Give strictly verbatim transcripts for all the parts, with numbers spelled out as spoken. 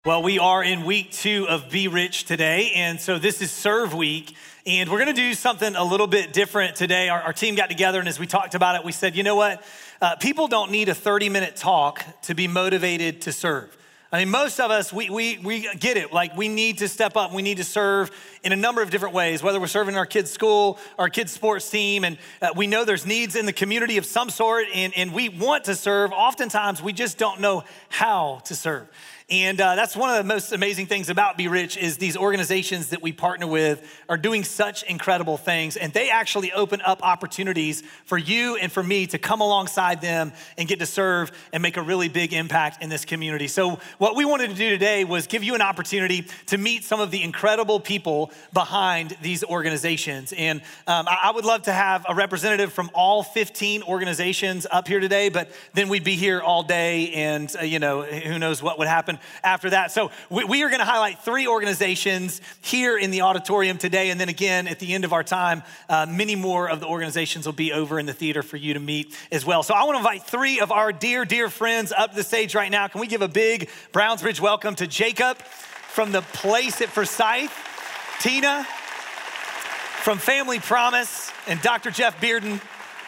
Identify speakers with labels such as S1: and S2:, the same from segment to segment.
S1: Well, we are in week two of Be Rich today, and so this is Serve Week, and we're gonna do something a little bit different today. Our, our team got together, and as we talked about it, we said, you know what? Uh, people don't need a thirty-minute talk to be motivated to serve. I mean, most of us, we, we, we get it. Like, we need to step up. We need to serve in a number of different ways, whether we're serving our kids' school, our kids' sports team, and uh, we know there's needs in the community of some sort, and, and we want to serve. Oftentimes, we just don't know how to serve. And uh, that's one of the most amazing things about Be Rich is these organizations that we partner with are doing such incredible things. And they actually open up opportunities for you and for me to come alongside them and get to serve and make a really big impact in this community. So what we wanted to do today was give you an opportunity to meet some of the incredible people behind these organizations. And um, I, I would love to have a representative from all fifteen organizations up here today, but then we'd be here all day and, uh, you know, who knows what would happen after that. So we, we are going to highlight three organizations here in the auditorium today. And then again, at the end of our time, uh, many more of the organizations will be over in the theater for you to meet as well. So I want to invite three of our dear, dear friends up to the stage right now. Can we give a big Brownsbridge welcome to Jacob from the Place at Forsyth, Tina from Family Promise, and Doctor Jeff Bearden.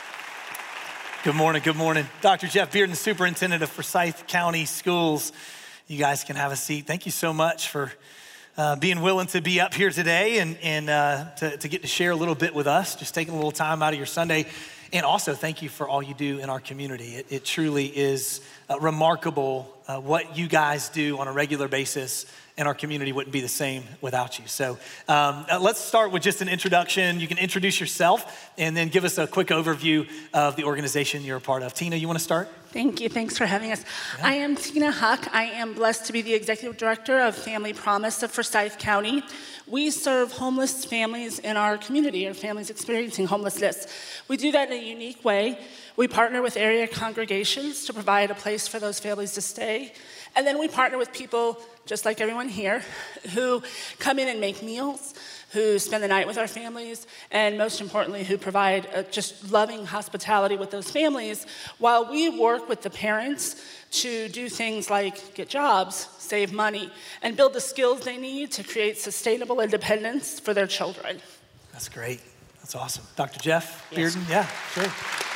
S1: Good morning, good morning. Doctor Jeff Bearden, Superintendent of Forsyth County Schools. You guys can have a seat. Thank you so much for uh, being willing to be up here today and, and uh, to, to get to share a little bit with us, just taking a little time out of your Sunday. And also thank you for all you do in our community. It, it truly is uh, remarkable uh, what you guys do on a regular basis, and our community wouldn't be the same without you. So um, uh, let's start with just an introduction. You can introduce yourself and then give us a quick overview of the organization you're a part of. Tina, you wanna start?
S2: Thank you, thanks for having us. Yeah. I am Tina Huck. I am blessed to be the Executive Director of Family Promise of Forsyth County. We serve homeless families in our community, or families experiencing homelessness. We do that in a unique way. We partner with area congregations to provide a place for those families to stay. And then we partner with people, just like everyone here, who come in and make meals, who spend the night with our families, and most importantly, who provide a just loving hospitality with those families, while we work with the parents to do things like get jobs, save money, and build the skills they need to create sustainable independence for their children.
S1: That's great. That's awesome. Doctor Jeff
S3: Yes.
S1: Bearden? Yeah, sure.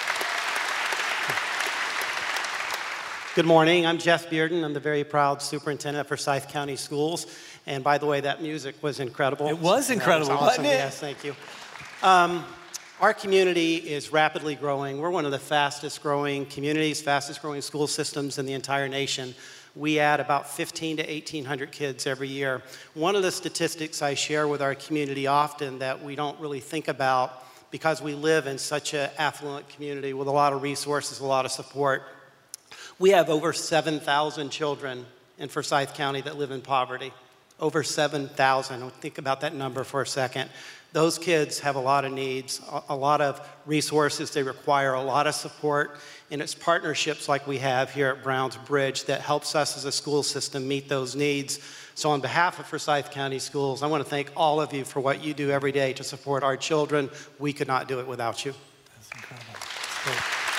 S3: Good morning, I'm Jeff Bearden. I'm the very proud superintendent of Forsyth County Schools. And by the way, that music was incredible.
S1: It was incredible,
S3: was awesome.
S1: wasn't it?
S3: Yes, thank you. Um, our community is rapidly growing. We're one of the fastest growing communities, fastest growing school systems in the entire nation. We add about fifteen to eighteen hundred kids every year. One of the statistics I share with our community often that we don't really think about, because we live in such an affluent community with a lot of resources, a lot of support. We have over seven thousand children in Forsyth County that live in poverty. Over seven thousand. Think about that number for a second. Those kids have a lot of needs, a lot of resources. They require a lot of support. And it's partnerships like we have here at Brownsbridge that helps us as a school system meet those needs. So on behalf of Forsyth County Schools, I want to thank all of you for what you do every day to support our children. We could not do it without you.
S1: That's incredible. That's great.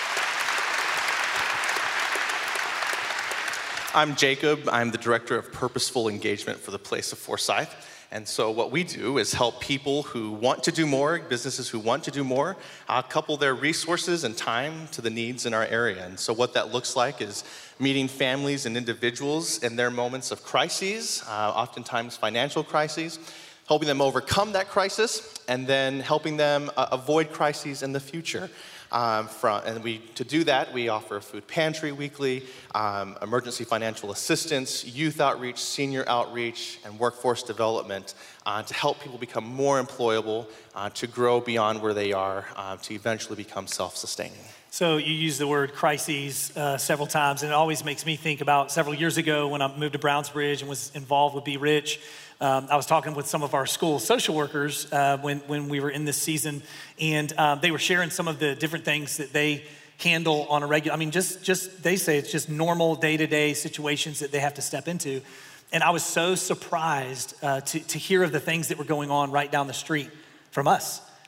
S4: I'm Jacob. I'm the Director of Purposeful Engagement for the Place of Forsyth. And so what we do is help people who want to do more, businesses who want to do more, uh, couple their resources and time to the needs in our area. And so what that looks like is meeting families and individuals in their moments of crises, uh, oftentimes financial crises, helping them overcome that crisis, and then helping them uh, avoid crises in the future. Um, from, and we, to do that, we offer a food pantry weekly, um, emergency financial assistance, youth outreach, senior outreach, and workforce development uh, to help people become more employable, uh, to grow beyond where they are, uh, to eventually become self-sustaining.
S1: So you use the word crises uh, several times, and it always makes me think about several years ago when I moved to Brownsbridge and was involved with Be Rich. Um, I was talking with some of our school social workers uh, when, when we were in this season, and um, they were sharing some of the different things that they handle on a regular, I mean, just, just they say it's just normal day-to-day situations that they have to step into. And I was so surprised uh, to, to hear of the things that were going on right down the street from us.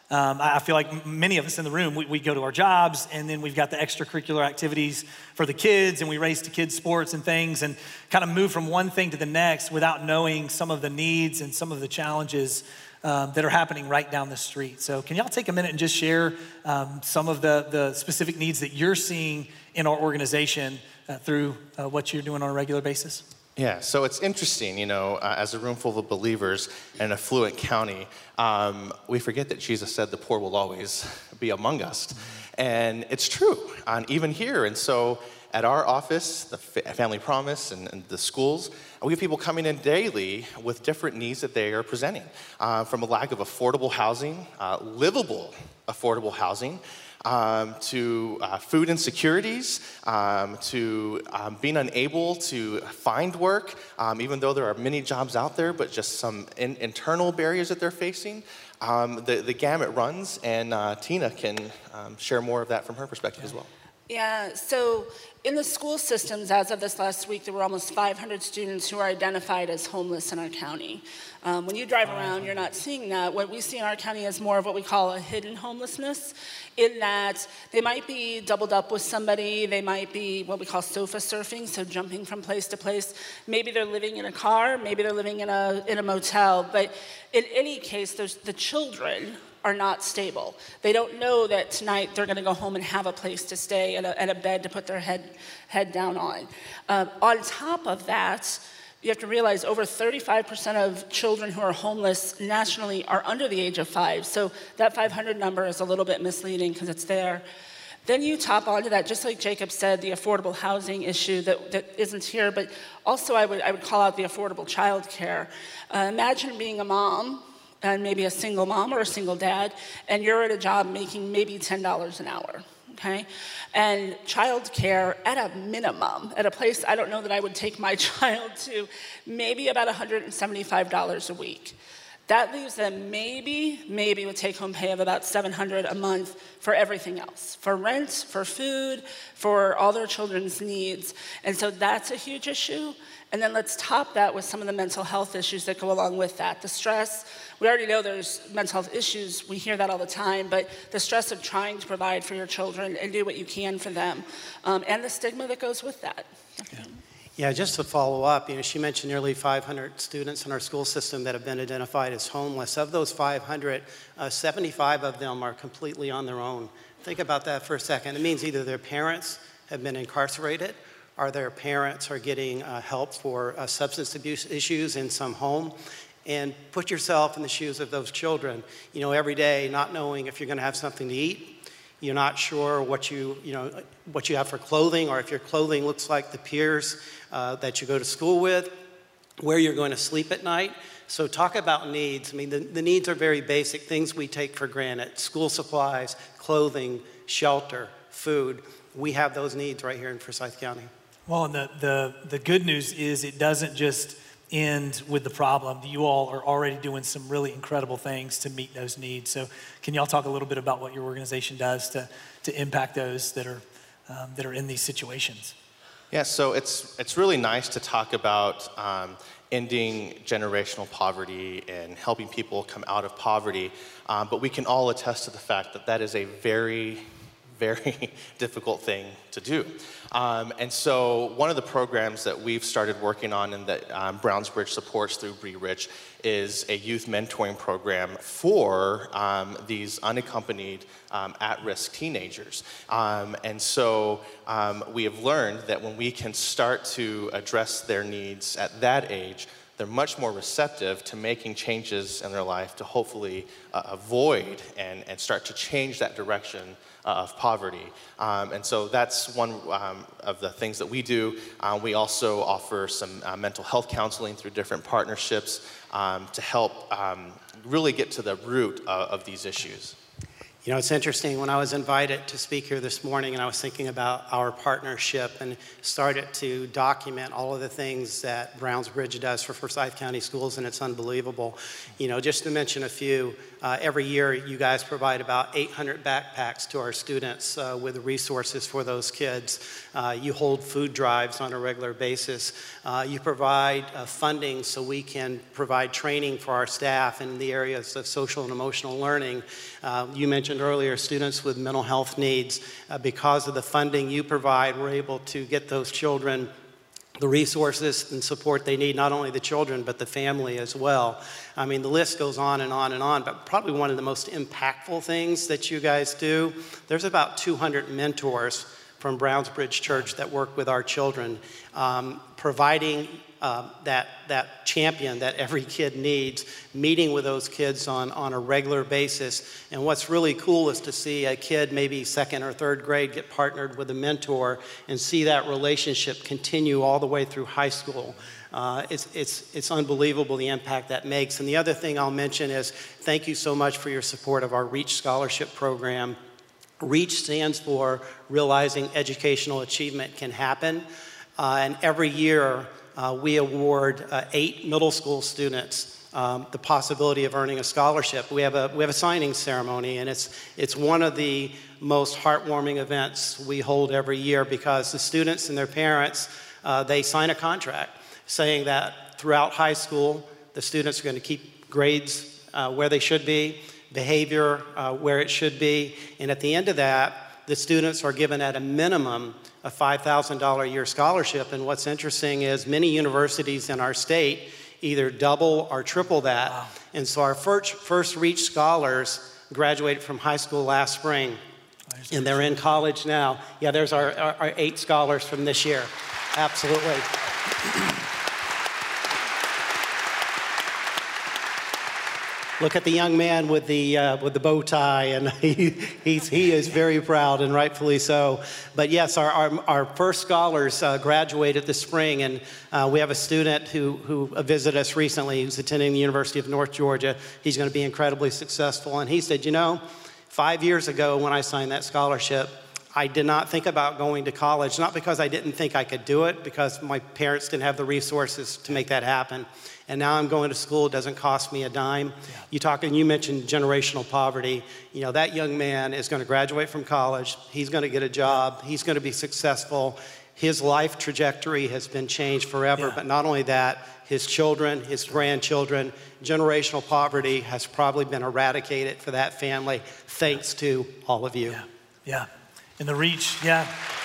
S1: Um, I feel like many of us in the room, we, we go to our jobs and then we've got the extracurricular activities for the kids and we race to kids' sports and things and kind of move from one thing to the next without knowing some of the needs and some of the challenges um, that are happening right down the street. So can y'all take a minute and just share um, some of the, the specific needs that you're seeing in our organization uh, through uh, what you're doing on a regular basis?
S4: Yeah, so it's interesting, you know, uh, as a room full of believers in an affluent county, um, we forget that Jesus said the poor will always be among us. And it's true, and even here. And so at our office, the Family Promise and, and the schools, we have people coming in daily with different needs that they are presenting, uh, from a lack of affordable housing, uh, livable affordable housing, Um, to uh, food insecurities, um, to um, being unable to find work, um, even though there are many jobs out there, but just some in, internal barriers that they're facing. Um, the, the gamut runs, and uh, Tina can um, share more of that from her perspective as well.
S2: Yeah, so in the school systems, as of this last week, there were almost five hundred students who are identified as homeless in our county. Um, when you drive around, you're not seeing that. What we see in our county is more of what we call a hidden homelessness, in that they might be doubled up with somebody, they might be what we call sofa surfing, so jumping from place to place. Maybe they're living in a car, maybe they're living in a, in a motel, but in any case, there's the children are not stable. They don't know that tonight they're gonna go home and have a place to stay and a, and a bed to put their head, head down on. Uh, on top of that, you have to realize over thirty-five percent of children who are homeless nationally are under the age of five. So that five hundred number is a little bit misleading because it's there. Then you top onto that, just like Jacob said, the affordable housing issue that, that isn't here, but also I would, I would call out the affordable child care. Uh, imagine being a mom, and maybe a single mom or a single dad, and you're at a job making maybe ten dollars an hour, okay? And childcare, at a minimum, at a place I don't know that I would take my child to, maybe about one hundred seventy-five dollars a week. That leaves them maybe, maybe with take-home pay of about seven hundred dollars a month for everything else, for rent, for food, for all their children's needs. And so that's a huge issue. And then let's top that with some of the mental health issues that go along with that. The stress, we already know there's mental health issues, we hear that all the time, but the stress of trying to provide for your children and do what you can for them, um, and the stigma that goes with that.
S3: Yeah. Yeah, just to follow up, you know, she mentioned nearly five hundred students in our school system that have been identified as homeless. Of those five hundred, uh, seventy-five of them are completely on their own. Think about that for a second. It means either their parents have been incarcerated, or their parents are getting uh, help for uh, substance abuse issues in some home. And put yourself in the shoes of those children, you know, every day not knowing if you're gonna have something to eat. You're not sure what you, you know, what you have for clothing, or if your clothing looks like the peers uh, that you go to school with, where you're going to sleep at night. So talk about needs. I mean, the, the needs are very basic, things we take for granted. School supplies, clothing, shelter, food. We have those needs right here in Forsyth County.
S1: Well, and the, the, the good news is it doesn't just end with the problem. You all are already doing some really incredible things to meet those needs. So can y'all talk a little bit about what your organization does to, to impact those that are, um, that are in these situations?
S4: Yeah, so it's, it's really nice to talk about um, ending generational poverty and helping people come out of poverty, um, but we can all attest to the fact that that is a very, very difficult thing to do. Um, and so one of the programs that we've started working on and that um, Brownsbridge supports through Be Rich is a youth mentoring program for um, these unaccompanied um, at-risk teenagers. Um, and so um, we have learned that when we can start to address their needs at that age, they're much more receptive to making changes in their life to hopefully uh, avoid and, and start to change that direction uh, of poverty. Um, and so that's one um, of the things that we do. Uh, we also offer some uh, mental health counseling through different partnerships um, to help um, really get to the root uh, of these issues.
S3: You know, it's interesting, when I was invited to speak here this morning and I was thinking about our partnership and started to document all of the things that Brownsbridge does for Forsyth County Schools, and it's unbelievable. You know, just to mention a few, uh, every year you guys provide about eight hundred backpacks to our students uh, with resources for those kids. Uh, you hold food drives on a regular basis. Uh, you provide uh, funding so we can provide training for our staff in the areas of social and emotional learning. Uh, you mentioned earlier students with mental health needs. Uh, because of the funding you provide, we're able to get those children the resources and support they need, not only the children, but the family as well. I mean, the list goes on and on and on, but probably one of the most impactful things that you guys do, there's about two hundred mentors from Brownsbridge Church that work with our children, um, providing uh, that, that champion that every kid needs, meeting with those kids on, on a regular basis. And what's really cool is to see a kid, maybe second or third grade, get partnered with a mentor and see that relationship continue all the way through high school. Uh, it's, it's, it's unbelievable the impact that makes. And the other thing I'll mention is thank you so much for your support of our REACH Scholarship Program. REACH stands for Realizing Educational Achievement Can Happen. Uh, and every year uh, we award uh, eight middle school students um, the possibility of earning a scholarship. We have a, we have a signing ceremony, and it's, it's one of the most heartwarming events we hold every year, because the students and their parents, uh, they sign a contract saying that throughout high school, the students are going to keep grades uh, where they should be, behavior uh, where it should be, and at the end of that, the students are given at a minimum a five thousand dollars a year scholarship. And what's interesting is many universities in our state either double or triple that. Wow. And so our first, first REACH scholars graduated from high school last spring, and they're in college now. Yeah, there's our, our, our eight scholars from this year. Absolutely. Look at the young man with the uh, with the bow tie, and he he's, he is very proud, and rightfully so. But yes, our our, our first scholars uh, graduated this spring, and uh, we have a student who who visited us recently, who's attending the University of North Georgia. He's going to be incredibly successful, and he said, you know, five years ago when I signed that scholarship, I did not think about going to college, not because I didn't think I could do it, because my parents didn't have the resources to make that happen. And now I'm going to school, it doesn't cost me a dime. Yeah. You talk, and you mentioned generational poverty. You know, that young man is going to graduate from college, he's going to get a job, he's going to be successful. His life trajectory has been changed forever, yeah. But not only that, his children, his grandchildren, generational poverty has probably been eradicated for that family, thanks to all of you.
S1: Yeah, yeah. And the REACH, yeah.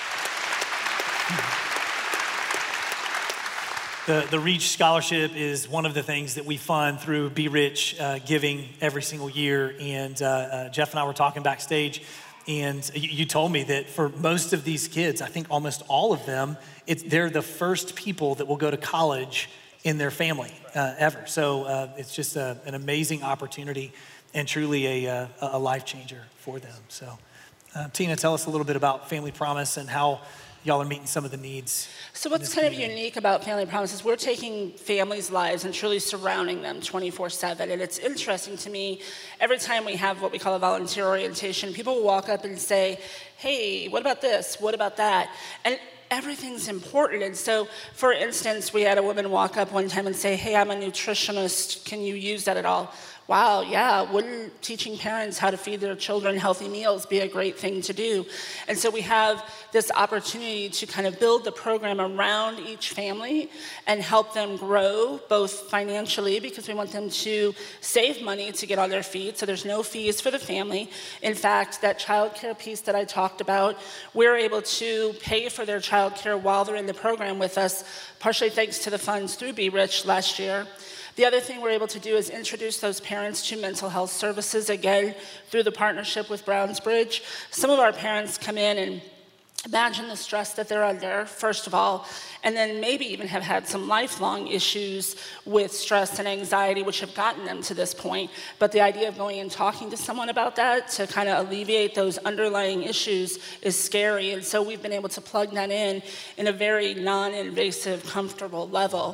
S1: The, the REACH Scholarship is one of the things that we fund through Be Rich uh, giving every single year. And uh, uh, Jeff and I were talking backstage, and you, you told me that for most of these kids, I think almost all of them, it's, they're the first people that will go to college in their family uh, ever. So uh, it's just a, an amazing opportunity and truly a, a life changer for them. So uh, Tina, tell us a little bit about Family Promise and how y'all are meeting some of the needs.
S2: So what's kind of unique about Family Promise is we're taking families' lives and truly surrounding them twenty-four seven. And it's interesting to me, every time we have what we call a volunteer orientation, people will walk up and say, hey, what about this? What about that? And everything's important. And so, for instance, we had a woman walk up one time and say, hey, I'm a nutritionist. Can you use that at all? Wow, yeah, wouldn't teaching parents how to feed their children healthy meals be a great thing to do? And so we have this opportunity to kind of build the program around each family and help them grow, both financially, because we want them to save money to get on their feet, so there's no fees for the family. In fact, that child care piece that I talked about, we're able to pay for their child care while they're in the program with us, partially thanks to the funds through Be Rich last year. The other thing we're able to do is introduce those parents to mental health services, again, through the partnership with Brownsbridge. Some of our parents come in and imagine the stress that they're under, first of all, and then maybe even have had some lifelong issues with stress and anxiety, which have gotten them to this point. But the idea of going and talking to someone about that to kind of alleviate those underlying issues is scary. And so we've been able to plug that in in a very non-invasive, comfortable level.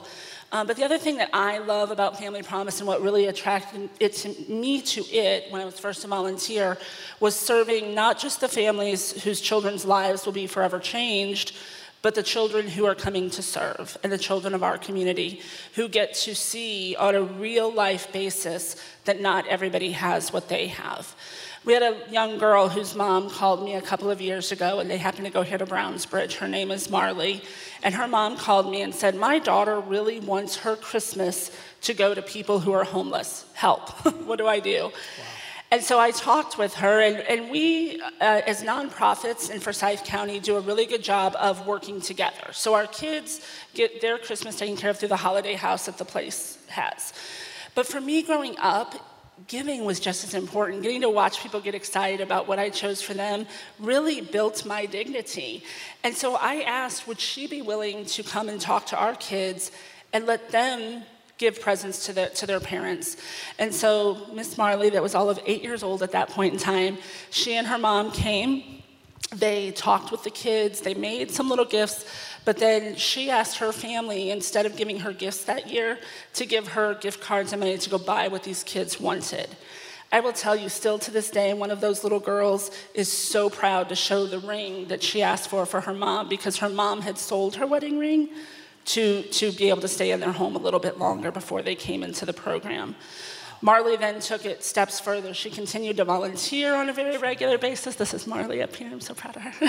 S2: Um, but the other thing that I love about Family Promise and what really attracted it to me to it when I was first a volunteer was serving not just the families whose children's lives will be forever changed, but the children who are coming to serve and the children of our community who get to see on a real life basis that not everybody has what they have. We had a young girl whose mom called me a couple of years ago, and they happened to go here to Brownsbridge. Her name is Marley. And her mom called me and said, my daughter really wants her Christmas to go to people who are homeless. Help. What do I do? Wow. And so I talked with her, and, and we, uh, as nonprofits in Forsyth County, do a really good job of working together. So our kids get their Christmas taken care of through the holiday house that the place has. But for me growing up, giving was just as important. Getting to watch people get excited about what I chose for them really built my dignity. And so I asked, would she be willing to come and talk to our kids and let them give presents to, the, to their parents? And so Miss Marley, that was all of eight years old at that point in time, she and her mom came. They talked with the kids. They made some little gifts. But then she asked her family, instead of giving her gifts that year, to give her gift cards and money to go buy what these kids wanted. I will tell you, still to this day, one of those little girls is so proud to show the ring that she asked for for her mom, because her mom had sold her wedding ring to, to be able to stay in their home a little bit longer before they came into the program. Marley then took it steps further. She continued to volunteer on a very regular basis. This is Marley up here. I'm so proud of her.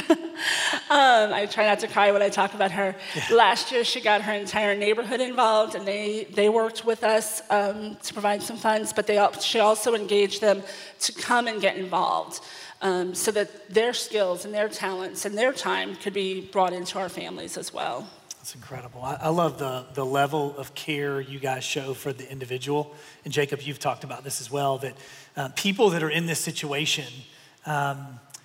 S2: um, I try not to cry when I talk about her. Yeah. Last year, she got her entire neighborhood involved, and they, they worked with us um, to provide some funds, but they, she also engaged them to come and get involved um, so that their skills and their talents and their time could be brought into our families as well.
S1: That's incredible. I, I love the, the level of care you guys show for the individual. And Jacob, you've talked about this as well, that uh, people that are in this situation, um,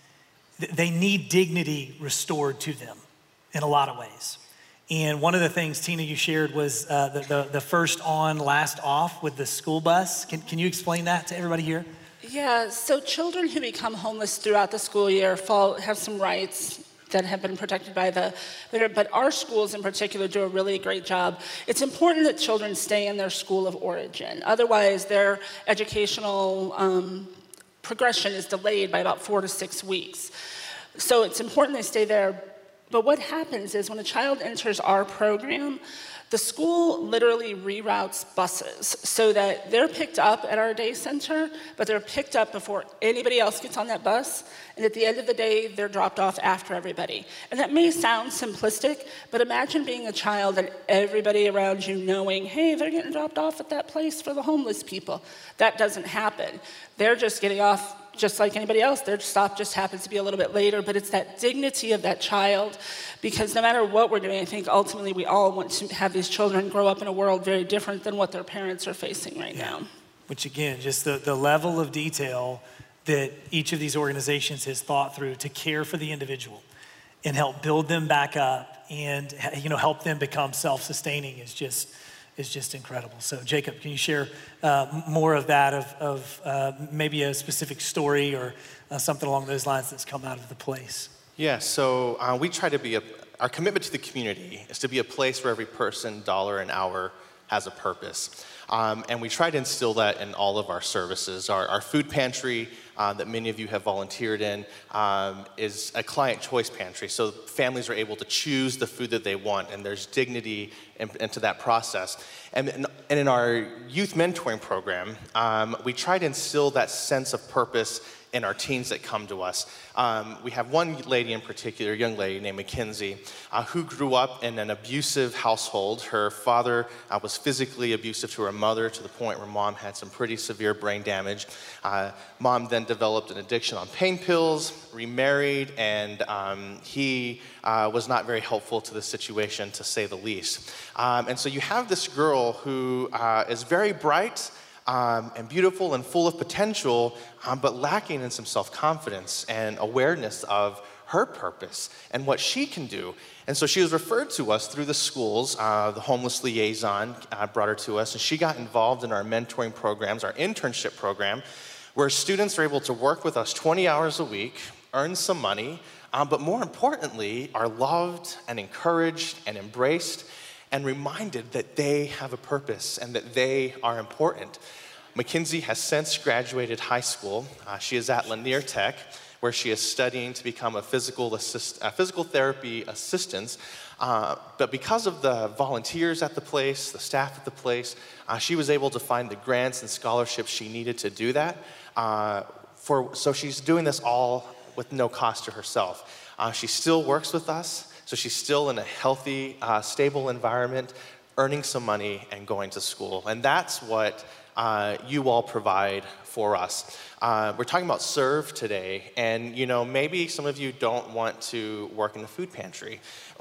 S1: th- they need dignity restored to them in a lot of ways. And one of the things, Tina, you shared was uh, the, the, the first on, last off with the school bus. Can, can you explain that to everybody here?
S2: Yeah, so children who become homeless throughout the school year fall, have some rights that have been protected by the, but our schools in particular do a really great job. It's important that children stay in their school of origin. Otherwise, their educational um, progression is delayed by about four to six weeks. So it's important they stay there. But what happens is when a child enters our program, the school literally reroutes buses so that they're picked up at our day center, but they're picked up before anybody else gets on that bus. And at the end of the day, they're dropped off after everybody. And that may sound simplistic, but imagine being a child and everybody around you knowing, hey, they're getting dropped off at that place for the homeless people. That doesn't happen. They're just getting off just like anybody else. Their stop just happens to be a little bit later, but it's that dignity of that child, because no matter what we're doing, I think ultimately we all want to have these children grow up in a world very different than what their parents are facing right
S1: yeah.
S2: now.
S1: Which again, just the, the level of detail that each of these organizations has thought through to care for the individual and help build them back up and, you know, help them become self-sustaining is just is just incredible. So Jacob, can you share uh, more of that, of, of uh, maybe a specific story or uh, something along those lines that's come out of the place?
S4: Yeah, so uh, we try to be, a, our commitment to the community is to be a place where every person, dollar, and hour has a purpose. Um, and we try to instill that in all of our services. Our, our food pantry uh, that many of you have volunteered in um, is a client choice pantry. So families are able to choose the food that they want, and there's dignity in, into that process. And, and in our youth mentoring program, um, we try to instill that sense of purpose in our teens that come to us. Um, we have one lady in particular, a young lady named Mackenzie, uh, who grew up in an abusive household. Her father uh, was physically abusive to her mother to the point where mom had some pretty severe brain damage. Uh, mom then developed an addiction on pain pills, remarried, and um, he uh, was not very helpful to the situation, to say the least. Um, and so you have this girl who uh, is very bright, Um, and beautiful and full of potential, um, but lacking in some self-confidence and awareness of her purpose and what she can do. And so she was referred to us through the schools. Uh, the homeless liaison uh, brought her to us, and she got involved in our mentoring programs, our internship program, where students are able to work with us twenty hours a week, earn some money, um, but more importantly, are loved and encouraged and embraced. and reminded that they have a purpose and that they are important. Mackenzie has since graduated high school. Uh, she is at Lanier Tech, where she is studying to become a physical, assist, uh, physical therapy assistant. Uh, but because of the volunteers at the place, the staff at the place, uh, she was able to find the grants and scholarships she needed to do that. Uh, for, so she's doing this all with no cost to herself. Uh, she still works with us, so she's still in a healthy, uh, stable environment, earning some money and going to school. And that's what uh, you all provide for us. Uh, we're talking about serve today, and you know, maybe some of you don't want to work in the food pantry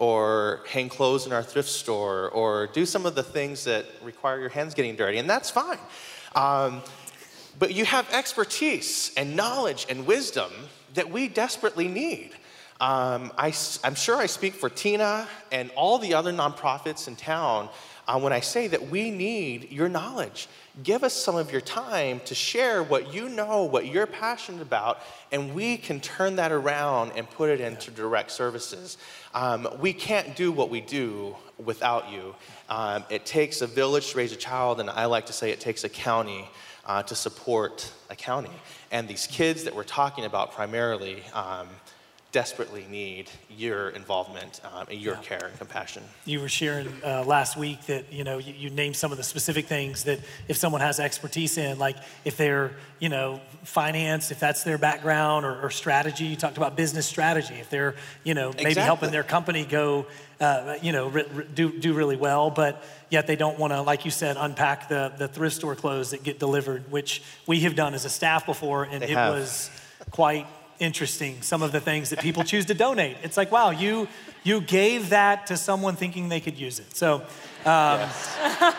S4: or hang clothes in our thrift store or do some of the things that require your hands getting dirty, and that's fine. Um, but you have expertise and knowledge and wisdom that we desperately need. Um, I, I'm sure I speak for Tina and all the other nonprofits in town uh, when I say that we need your knowledge. Give us some of your time to share what you know, what you're passionate about, and we can turn that around and put it into direct services. Um, we can't do what we do without you. Um, it takes a village to raise a child, and I like to say it takes a county uh, to support a county. And these kids that we're talking about primarily um, desperately need your involvement, um, and your yeah. care and compassion.
S1: You were sharing uh, last week that, you know, you, you named some of the specific things that if someone has expertise in, like if they're, you know, finance, if that's their background, or, or strategy. You talked about business strategy. If they're, you know, maybe
S4: exactly.
S1: helping their company go, uh, you know, re- re- do do really well, but yet they don't want to, like you said, unpack the, the thrift store clothes that get delivered, which we have done as a staff before, and
S4: they
S1: it
S4: have.
S1: was quite interesting, some of the things that people choose to donate. It's like, wow, you you gave that to someone thinking they could use it. So um,
S4: yes.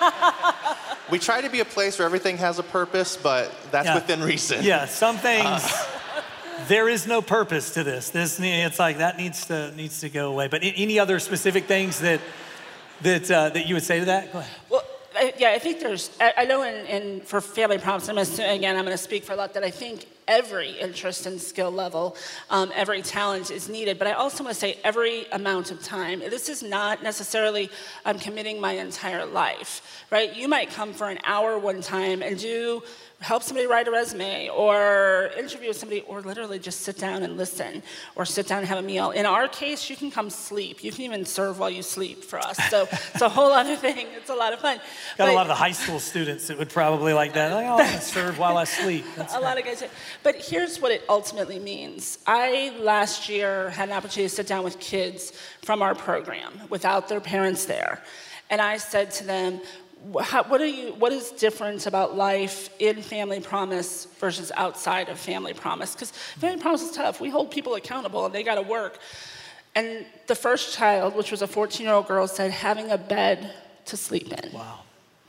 S4: We try to be a place where everything has a purpose, but that's
S1: yeah.
S4: within reason.
S1: Yeah, some things, uh. there is no purpose to this. This it's like that needs to needs to go away. But any other specific things that that uh, that you would say to that? Go ahead.
S2: Well, I, yeah, I think there's, I, I know in, in for Family Promise, I'm gonna, again, I'm going to speak for a lot, that I think every interest and skill level, um, every talent is needed, but I also want to say every amount of time. This is not necessarily I'm committing my entire life, right? You might come for an hour one time and do, help somebody write a resume, or interview somebody, or literally just sit down and listen, or sit down and have a meal. In our case, you can come sleep. You can even serve while you sleep for us. So it's a whole other thing. It's a lot of fun.
S1: Got
S2: but,
S1: a lot of the high school students that would probably like that. Like, oh, I'm gonna serve while I sleep. That's
S2: a lot of guys. But here's what it ultimately means. I, last year, had an opportunity to sit down with kids from our program without their parents there. And I said to them, How, what are you? What is different about life in Family Promise versus outside of Family Promise? Because Family Promise is tough. We hold people accountable, and they got to work. And the first child, which was a fourteen-year-old girl, said having a bed to sleep in.
S1: Wow.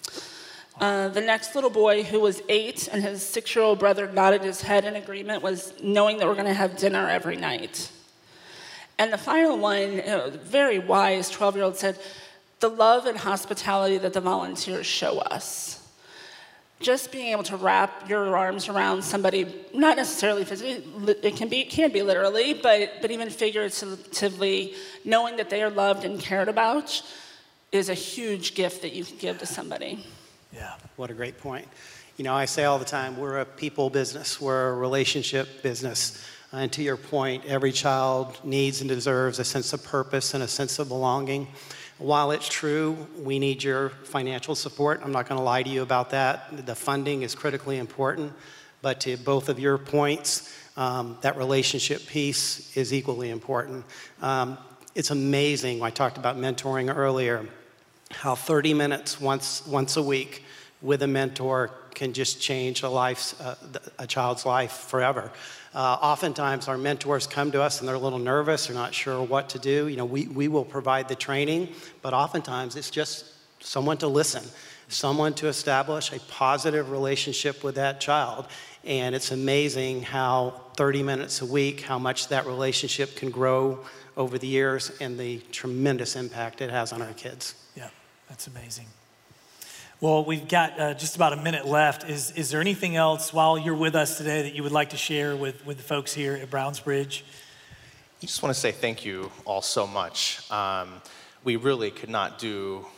S2: Uh, the next little boy, who was eight, and his six-year-old brother nodded his head in agreement, was knowing that we're going to have dinner every night. And the final one, you know, very wise twelve-year-old, said, the love and hospitality that the volunteers show us. Just being able to wrap your arms around somebody, not necessarily physically, it can be, it can be literally, but, but even figuratively, knowing that they are loved and cared about is a huge gift that you can give to somebody.
S1: Yeah.
S3: What a great point. You know, I say all the time, we're a people business. We're a relationship business. Uh, and to your point, every child needs and deserves a sense of purpose and a sense of belonging. While it's true, we need your financial support. I'm not going to lie to you about that. The funding is critically important. But to both of your points, um, that relationship piece is equally important. Um, it's amazing, I talked about mentoring earlier, how thirty minutes once once a week with a mentor can just change a life's uh, a child's life forever. Uh, oftentimes our mentors come to us and they're a little nervous, they're not sure what to do. You know, we, we will provide the training, but oftentimes it's just someone to listen, someone to establish a positive relationship with that child. And it's amazing how thirty minutes a week, how much that relationship can grow over the years and the tremendous impact it has on our kids.
S1: Yeah, that's amazing. Well, we've got uh, just about a minute left. Is is there anything else while you're with us today that you would like to share with, with the folks here at Brownsbridge?
S4: I just want to say thank you all so much. Um, we really could not do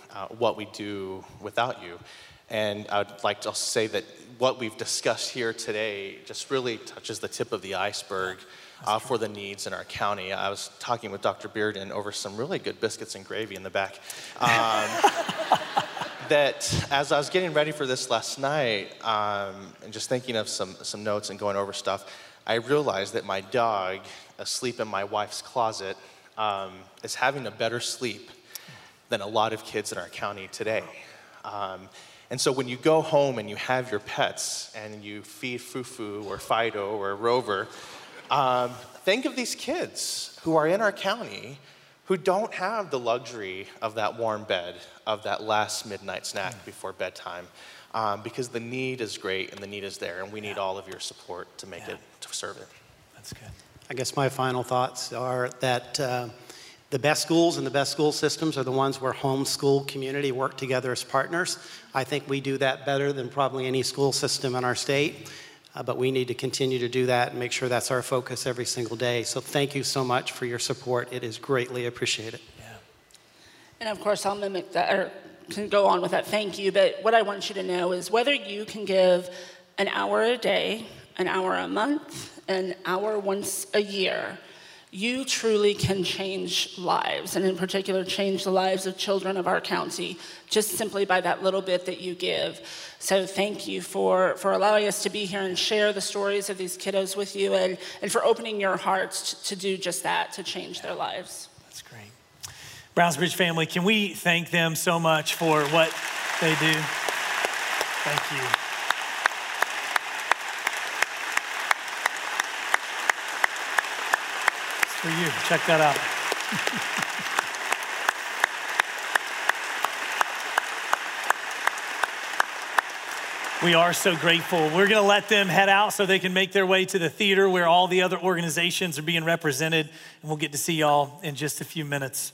S4: uh, what we do without you. And I would like to say that what we've discussed here today just really touches the tip of the iceberg uh, for the needs in our county. I was talking with Doctor Bearden over some really good biscuits and gravy in the back. Um, that as I was getting ready for this last night, um, and just thinking of some, some notes and going over stuff, I realized that my dog, asleep in my wife's closet, um, is having a better sleep than a lot of kids in our county today. Um, and so when you go home and you have your pets and you feed Fufu or Fido or Rover, um, think of these kids who are in our county who don't have the luxury of that warm bed, of that last midnight snack before bedtime, um, because the need is great and the need is there, and we need all of your support to make
S1: Yeah.
S4: it, to serve it.
S1: That's good.
S3: I guess my final thoughts are that uh, the best schools and the best school systems are the ones where home school community work together as partners. I think we do that better than probably any school system in our state, uh, but we need to continue to do that and make sure that's our focus every single day. So thank you so much for your support. It is greatly appreciated.
S1: Yeah.
S2: And of course, I'll mimic that, or can go on with that thank you, but what I want you to know is whether you can give an hour a day, an hour a month, an hour once a year, you truly can change lives, and in particular, change the lives of children of our county, just simply by that little bit that you give. So thank you for, for allowing us to be here and share the stories of these kiddos with you, and, and for opening your hearts to, to do just that, to change their lives.
S1: That's great. Brownsbridge family, can we thank them so much for what they do? Thank you. For you. Check that out. We are so grateful. We're going to let them head out so they can make their way to the theater where all the other organizations are being represented, and we'll get to see y'all in just a few minutes.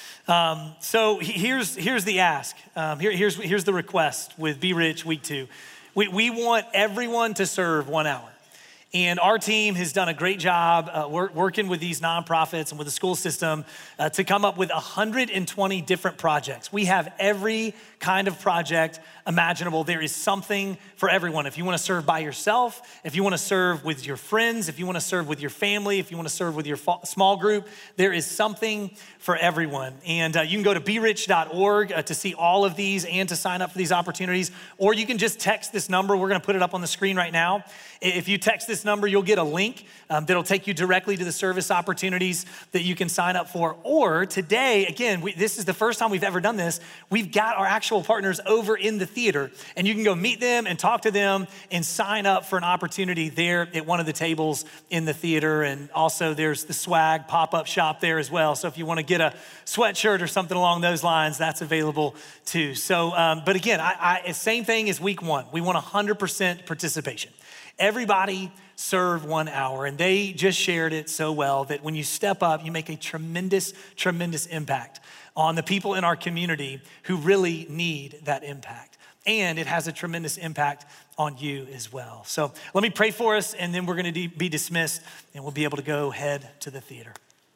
S1: Um, so here's here's the ask. Um, here, here's here's the request with Be Rich Week Two. We we want everyone to serve one hour. And our team has done a great job uh, work, working with these nonprofits and with the school system uh, to come up with one hundred twenty different projects. We have every kind of project imaginable. There is something for everyone. If you want to serve by yourself, if you want to serve with your friends, if you want to serve with your family, if you want to serve with your fa- small group, there is something for everyone. And uh, you can go to be rich dot org uh, to see all of these and to sign up for these opportunities. Or you can just text this number. We're going to put it up on the screen right now. If you text this number, you'll get a link um, that'll take you directly to the service opportunities that you can sign up for. Or today, again, we, this is the first time we've ever done this. We've got our actual partners over in the theater, and you can go meet them and talk to them and sign up for an opportunity there at one of the tables in the theater. And also there's the swag pop-up shop there as well. So if you want to get a sweatshirt or something along those lines, that's available too. So, um, but again, I, I, same thing as week one. We want one hundred percent participation. Everybody serve one hour, and they just shared it so well that when you step up, you make a tremendous, tremendous impact on the people in our community who really need that impact. And it has a tremendous impact on you as well. So let me pray for us, and then we're gonna de- be dismissed, and we'll be able to go head to the theater.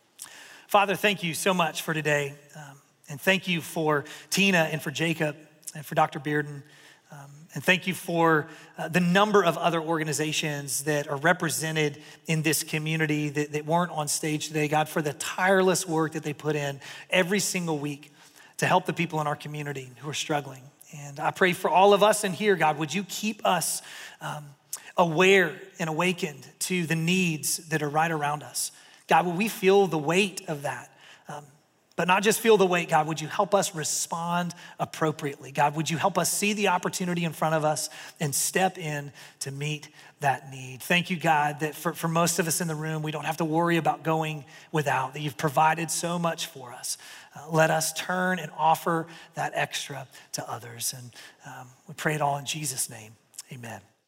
S1: Father, thank you so much for today. Um, and thank you for Tina and for Jacob and for Doctor Bearden. Um, and thank you for uh, the number of other organizations that are represented in this community that, that weren't on stage today. God, for the tireless work that they put in every single week to help the people in our community who are struggling. And I pray for all of us in here, God, would you keep us um, aware and awakened to the needs that are right around us. God, will we feel the weight of that? Um, But not just feel the weight, God, would you help us respond appropriately? God, would you help us see the opportunity in front of us and step in to meet that need? Thank you, God, that for, for most of us in the room, we don't have to worry about going without, that you've provided so much for us. Uh, let us turn and offer that extra to others. And um, we pray it all in Jesus' name, amen.